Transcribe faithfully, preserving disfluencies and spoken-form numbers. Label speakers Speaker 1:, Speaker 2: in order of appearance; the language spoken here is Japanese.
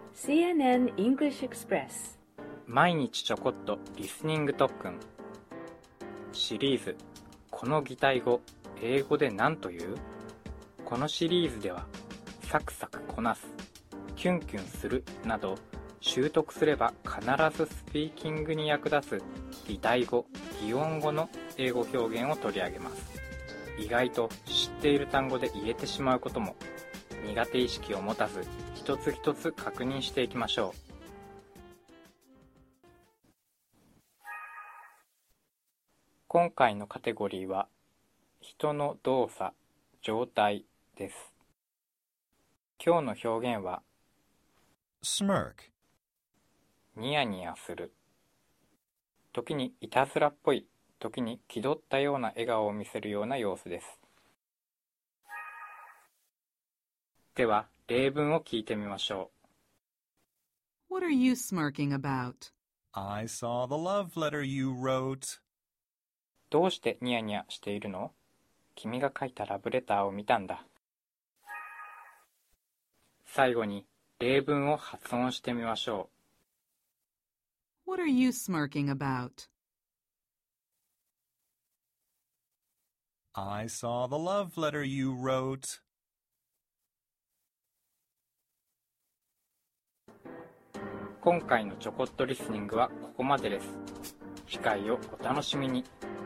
Speaker 1: シーエヌエヌ English Express
Speaker 2: 毎日ちょこっとリスニング特訓シリーズこの擬態語英語で何という？このシリーズではサクサクこなす、キュンキュンするなど習得すれば必ずスピーキングに役立つ擬態語、擬音語の英語表現を取り上げます。意外と知っている単語で言えてしまうことも苦手意識を持たず一つ一つ確認していきましょう。今回のカテゴリーは人の動作、状態です。今日の表現は
Speaker 3: smirk,
Speaker 2: ニヤニヤする。時にいたずらっぽい、時に気取ったような笑顔を見せるような様子です。では、例文を聞いてみましょ
Speaker 4: う。What are you smirking about?
Speaker 3: I saw the love letter you wrote.
Speaker 2: どうしてニヤニヤしているの？君が書いたラブレターを見たんだ。最後に例文を発音してみましょ
Speaker 4: う。What are you smirking about?
Speaker 3: I saw the love letter you wrote.
Speaker 2: 今回のちょこっとリスニングはここまでです。次回をお楽しみに。